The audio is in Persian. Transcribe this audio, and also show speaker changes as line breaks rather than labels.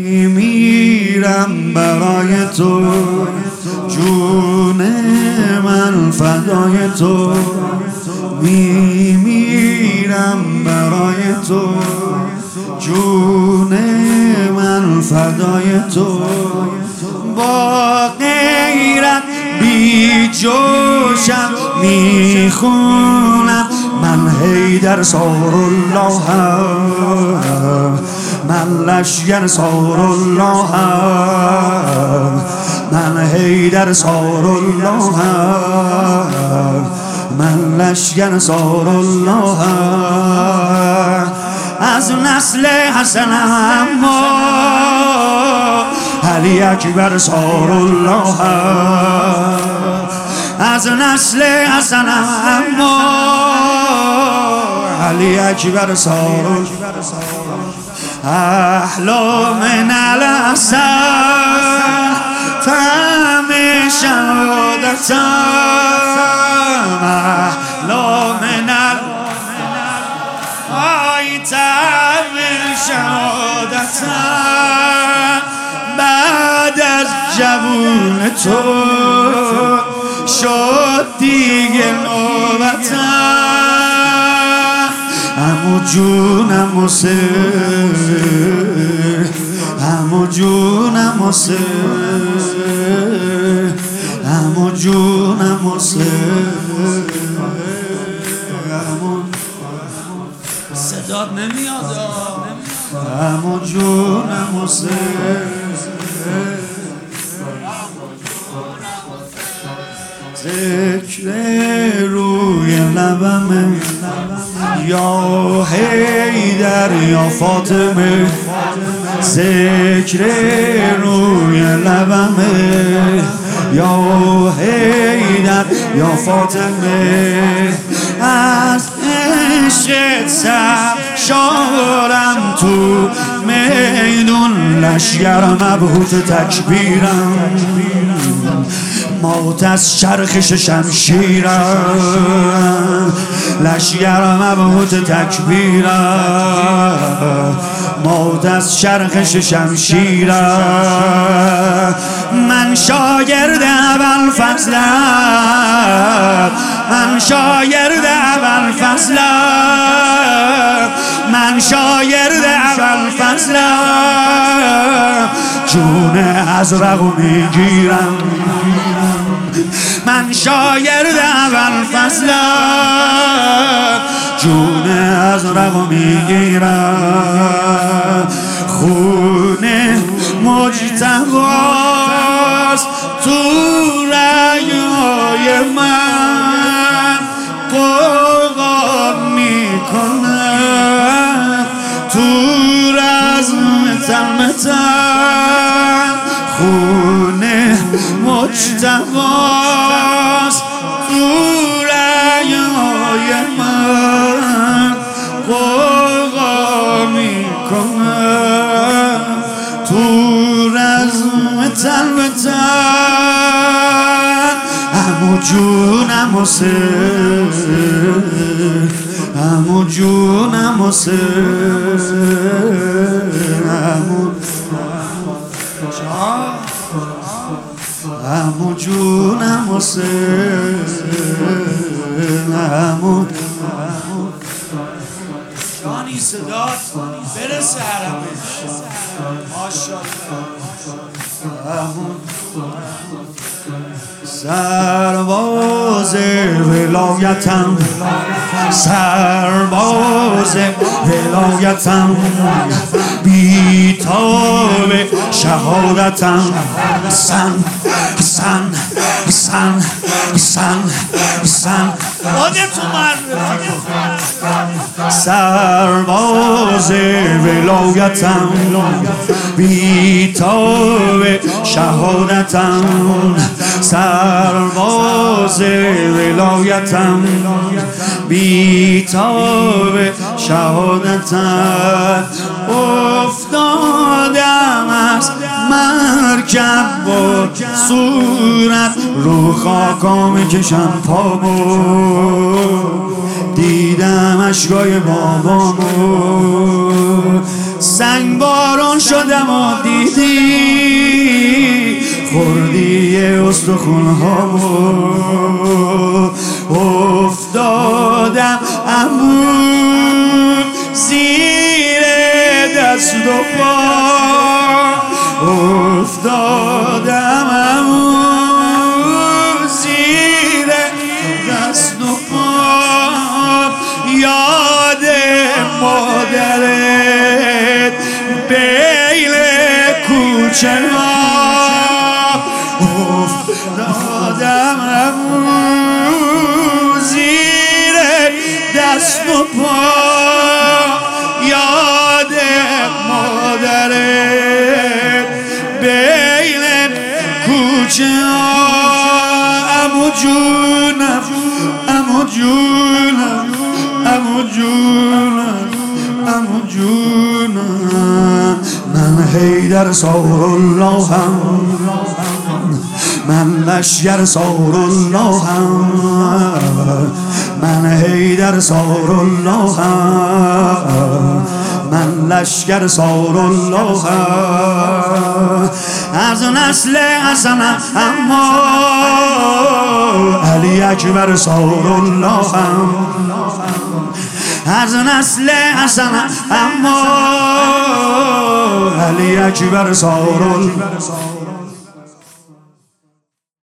میمیرم برای تو، جون من فدای تو، میمیرم برای تو، جون من فدای تو. با غیرت بی جوشم میخونم من حیدر ساراللهم، من لشگر ساراللهم، من حیدر ساراللهم، من لشگر ساراللهم. از نسل حسنم اما علی اکبر ساراللهم، از نسل حسنم اما علی اکبر ساراللهم. احلا من العسل طعم شهادتم، احلا من طعم شهادتم. بعد از جوون تو شد دیگه نوبتم، عمو جونم و سر، عمو جونم و سر، عمو جونم و سر، صدات نمیاد عمو جونم و سر. ذکر روی لبمه یا حیدر یا فاطمه، ذکر روی لبمه یا حیدر یا فاطمه. از عشقت سرشارم تو میدون، لشگر مبهوت تکبیرم، موت از چرخش شمشیرم، لشگر مبهوت تکبیرم، موت از چرخش شمشیرم. من شاگرد ابوالفضلم، من شاگرد ابوالفضلم، من شاگرد ابوالفضلم، جون ازرقو میگیرم. من شاگرد ابوالفضلم، جون ازرقو میگیرم. خون مجتباست تو رگ‌های من، قوقا میکنم تو رزم تلمتم. خون مجتباست تو رگ‌های من، قوقا میکنم تو رزم تلمتم. عمو جونم و سر، عمو جونم و سر، عمو جونم و سر، عمو جانی صدات برسه حرمش ماشاءالله. سرباز ولایتم، سرباز ولایتم، بیتاب شهادتم. حسن حسن حسن حسن حسن خودتو سرباز ولایتم، بیتاب شهادتم. سرباز ولایتم، بیتاب شهادتم. افتادم از مرکب با صورت رو خاکا میکشم پامو، دیدم اشکای بابامو. سنگ باران شدم و دیدم دیدی خوردی استخون‌هامو افتادم عمود زیر دست و پا افتادم عمود زیر دست و پا یاد مادرت بیل کوچه ها افتادم زیر دست و پا یاد مادرت بیل کوچه ها عمو جونم عمو جونم عمو جونم عمو جونم من حیدر ساراللهم من لشگر ساراللهم من حیدر ساراللهم من لشگر ساراللهم از نسل حسنم اما علی اکبر ساراللهم از نسل حسنم اما علی اکبر ساراللهم